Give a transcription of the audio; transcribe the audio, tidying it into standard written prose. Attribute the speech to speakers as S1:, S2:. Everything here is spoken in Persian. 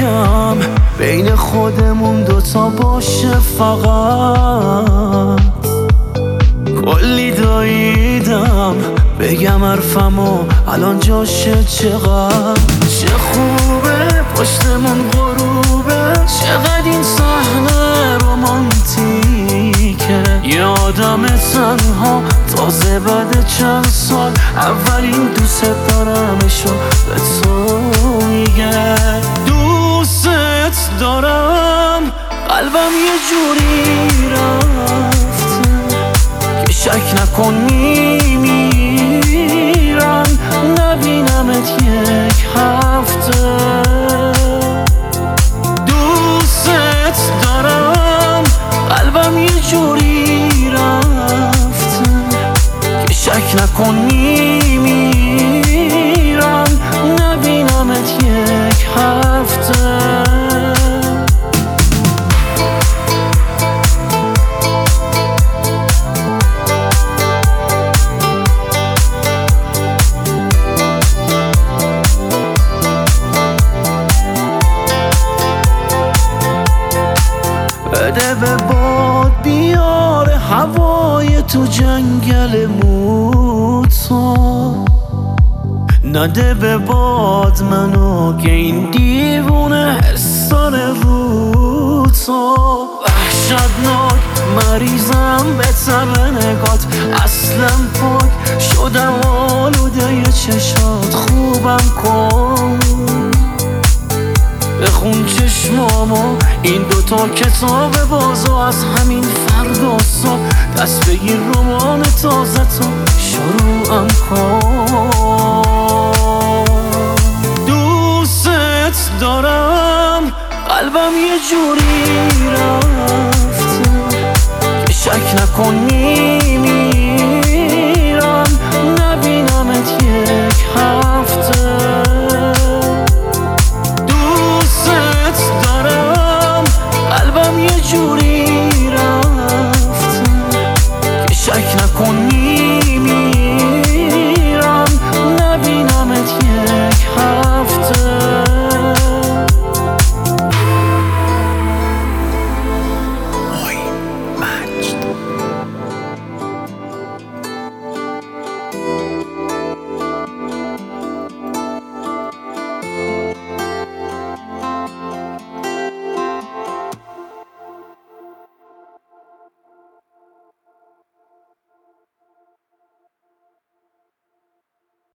S1: بگم بین خودمون دوتا باشه فقط. کلی دویدم بگم حرفمو الان جاشه چقدر. چه خوبه پشتمون غروبه، چقدر این صحنه رومانتیکه. یه آدم تنها تازه بعد چند سال اولین دوست دارمشو به تو میگه. دوست دارم قلبم یه جوری رفته که شک نکن میمیرم نبینمت یک هفته. دوست دارم قلبم یه جوری رفته که شک نکن میمیرم نبینمت یک هفته. بده به باد بیاره هوای تو جنگل موتا، نده به باد منو که این دیوونه حسانه رو تو. وحشتناک مریضم به طب نگات، اصلا پاک شدم آلوده ی چشات. خوبم کن بخون چشمامو این دوتا کتاب بازو، از همین فردا صبح دست بگیر رمان تازه تو شروعم کن. دوست دارم قلبم یه جوری رفته که شک نکن میمیرم